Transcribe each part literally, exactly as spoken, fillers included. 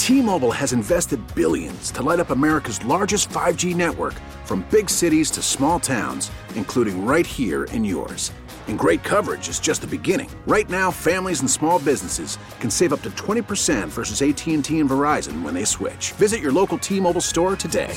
T-Mobile has invested billions to light up America's largest five G network, from big cities to small towns, including right here in yours. And great coverage is just the beginning. Right now, families and small businesses can save up to twenty percent versus A T and T and Verizon when they switch. Visit your local T-Mobile store today.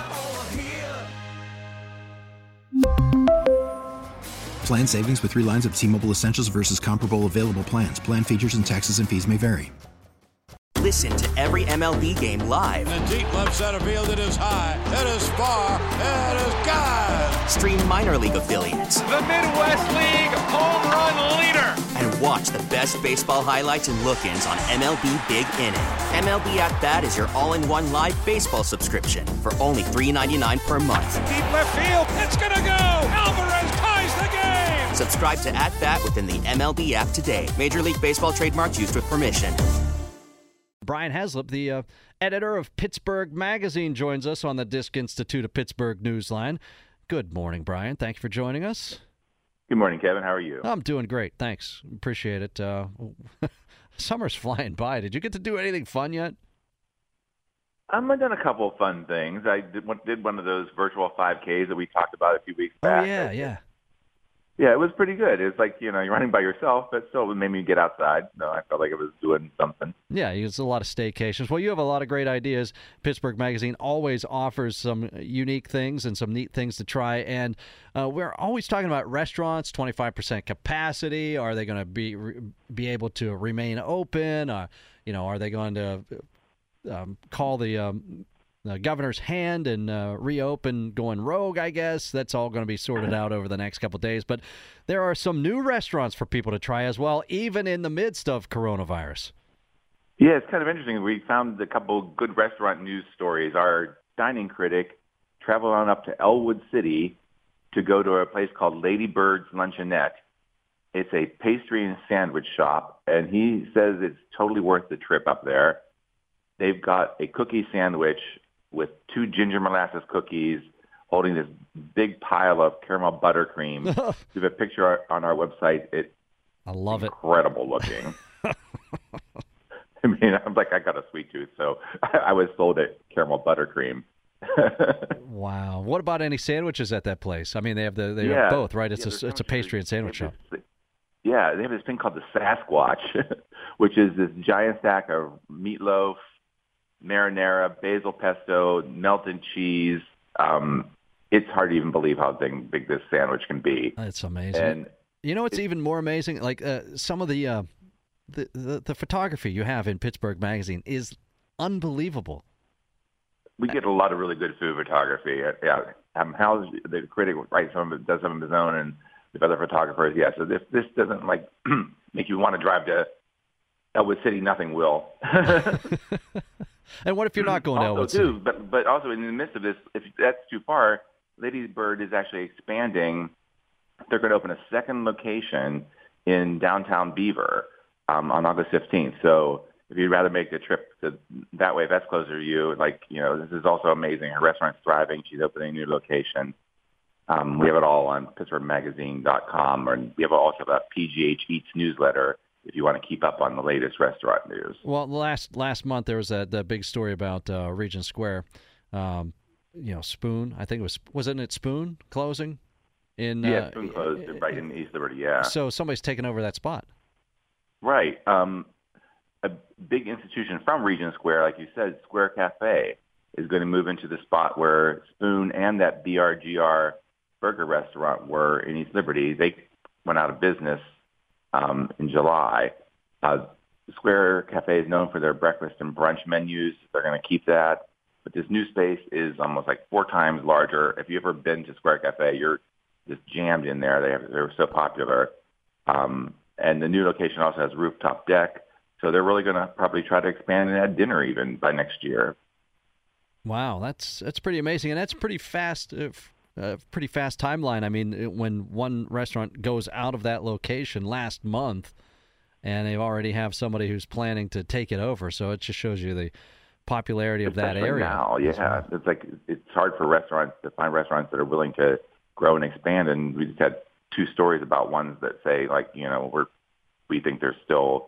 Plan savings with three lines of T-Mobile Essentials versus comparable available plans. Plan features and taxes and fees may vary. Listen to every M L B game live. In the deep left center field, it is high, it is far, it is gone. Stream minor league affiliates. The Midwest League home run leader. And watch the best baseball highlights and look-ins on M L B Big Inning. M L B At Bat is your all-in-one live baseball subscription for only three dollars and ninety-nine cents per month. Deep left field, it's gonna go. Alvarez ties the game. Subscribe to At Bat within the M L B app today. Major League Baseball trademarks used with permission. Brian Heslop, the uh, editor of Pittsburgh Magazine, joins us on the Disc Institute of Pittsburgh Newsline. Good morning, Brian. Thank you for joining us. Good morning, Kevin. How are you? I'm doing great. Thanks. Appreciate it. Uh, summer's flying by. Did you get to do anything fun yet? Um, I've done a couple of fun things. I did one, did one of those virtual five Ks that we talked about a few weeks back. Oh, yeah, yeah. Yeah, it was pretty good. It was like, you know, you're running by yourself, but still it made me get outside. No, I felt like I was doing something. Yeah, it's a lot of staycations. Well, you have a lot of great ideas. Pittsburgh Magazine always offers some unique things and some neat things to try. And uh, we're always talking about restaurants, twenty-five percent capacity. Are they going to be be able to remain open? Uh, you know, are they going to um, call the um, the governor's hand and uh, reopen going rogue, I guess? That's all going to be sorted out over the next couple of days. But there are some new restaurants for people to try as well, even in the midst of coronavirus. Yeah, it's kind of interesting. We found a couple good restaurant news stories. Our dining critic traveled on up to Elwood City to go to a place called Lady Bird's Luncheonette. It's a pastry and sandwich shop, and he says it's totally worth the trip up there. They've got a cookie sandwich with two ginger molasses cookies holding this big pile of caramel buttercream. We have a picture on our website. It's I love incredible it. looking. I mean, I'm like, I got a sweet tooth, so I, I was sold at caramel buttercream. Wow. What about any sandwiches at that place? I mean, they have the they yeah. have both, right? It's yeah, a it's a pastry and sandwich shop. This, yeah, they have this thing called the Sasquatch, which is this giant stack of meatloaf, marinara, basil pesto, melted cheese. Um, it's hard to even believe how big, big this sandwich can be. It's amazing. And you know what's it, even more amazing? Like uh, some of the, uh, the, the the photography you have in Pittsburgh Magazine is unbelievable. We get a lot of really good food photography. Yeah, um, Hal's the critic writes some of it, does some of his own, and the other photographers. Yeah, so this this doesn't like make you want to drive to Elwood City. Nothing will. And what if you're not going to also, Elwood too, City? But, but also in the midst of this, if that's too far, Lady Bird is actually expanding. They're going to open a second location in downtown Beaver um, on August fifteenth. So if you'd rather make the trip to that way, if that's closer to you, like, you know, this is also amazing. Her restaurant's thriving. She's opening a new location. Um, we have it all on Pittsburgh Magazine dot com, and we have also a P G H Eats newsletter if you want to keep up on the latest restaurant news. Well, last last month there was that, that big story about uh, Regent Square. Um, you know, Spoon, I think it was, wasn't it Spoon closing? In, yeah, uh, Spoon closed right in East Liberty, yeah. So somebody's taken over that spot. Right. Um, a big institution from Regent Square, like you said, Square Cafe, is going to move into the spot where Spoon and that B R G R burger restaurant were in East Liberty. They went out of business um, in July. Uh, Square Cafe is known for their breakfast and brunch menus. They're going to keep that. But this new space is almost like four times larger. If you've ever been to Square Cafe, you're just jammed in there. They have, they're so popular. Um, and the new location also has rooftop deck. So they're really going to probably try to expand and add dinner even by next year. Wow, that's that's pretty amazing. And that's pretty fast, uh, uh, pretty fast timeline. I mean, it, when one restaurant goes out of that location last month, and they already have somebody who's planning to take it over. So it just shows you the popularity of Especially that area. Now, yeah. It's like it's hard for restaurants to find restaurants that are willing to grow and expand. And we just had two stories about ones that say, like, you know, we're we think there's still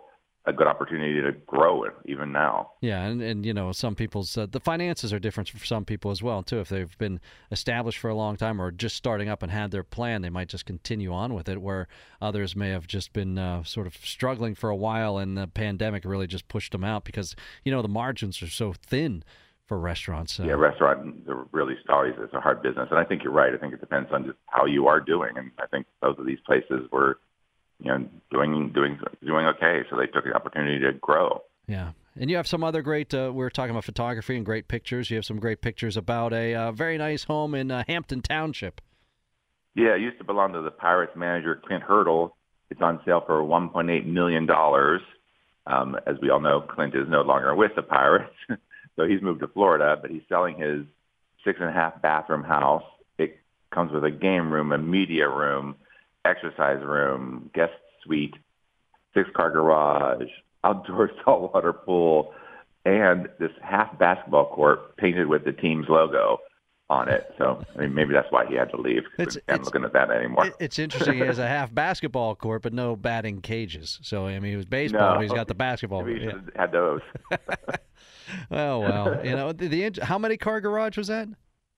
a good opportunity to grow it even now. Yeah, and, and you know, some people's uh, the finances are different for some people as well too. If they've been established for a long time or just starting up and had their plan, they might just continue on with it, where others may have just been uh, sort of struggling for a while, and the pandemic really just pushed them out because, you know, the margins are so thin for restaurants. Uh, yeah, restaurants are really always it's a hard business, and I think you're right. I think it depends on just how you are doing, and I think both of these places were, you know, doing doing doing okay, so they took the opportunity to grow. Yeah, and you have some other great. Uh, we were talking about photography and great pictures. You have some great pictures about a uh, very nice home in uh, Hampton Township. Yeah, it used to belong to the Pirates manager Clint Hurdle. It's on sale for one point eight million dollars. Um, as we all know, Clint is no longer with the Pirates, so he's moved to Florida. But he's selling his six and a half bathroom house. It comes with a game room, a media room, exercise room, guest suite, six-car garage, outdoor saltwater pool, and this half basketball court painted with the team's logo on it. So, I mean, maybe that's why he had to leave. It's, I'm it's, looking at that anymore. It, it's interesting. He has a half basketball court, but no batting cages. So, I mean, it was baseball. No, He's got the basketball. Maybe he yeah. should have had those. Oh, well. You know, the, the how many car garage was that?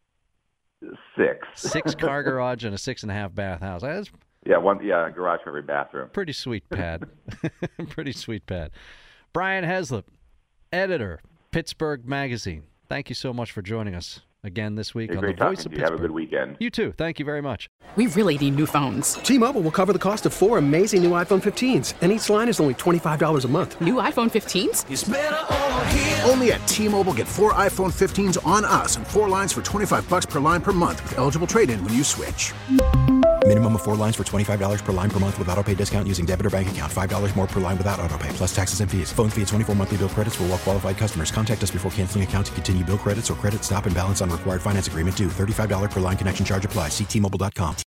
Six. Six car garage and a six and a half bath house. That's Yeah, one. Yeah, a garage for every bathroom. pretty sweet pad. Pretty sweet pad. Brian Heslop, editor, Pittsburgh Magazine. Thank you so much for joining us again this week Hey, on great The Voice talking of to you. Have Pittsburgh. a good weekend. You too. Thank you very much. We really need new phones. T-Mobile will cover the cost of four amazing new iPhone fifteens, and each line is only twenty-five dollars a month. New iPhone fifteens? It's better over here. Only at T-Mobile, get four iPhone fifteens on us and four lines for twenty-five bucks per line per month with eligible trade-in when you switch. Minimum of four lines for twenty-five dollars per line per month with autopay discount using debit or bank account. five dollars more per line without autopay, plus taxes and fees. Phone fee at twenty-four monthly bill credits for well-qualified customers. Contact us before canceling account to continue bill credits or credit stop and balance on required finance agreement due. thirty-five dollars per line connection charge applies. See T Mobile dot com.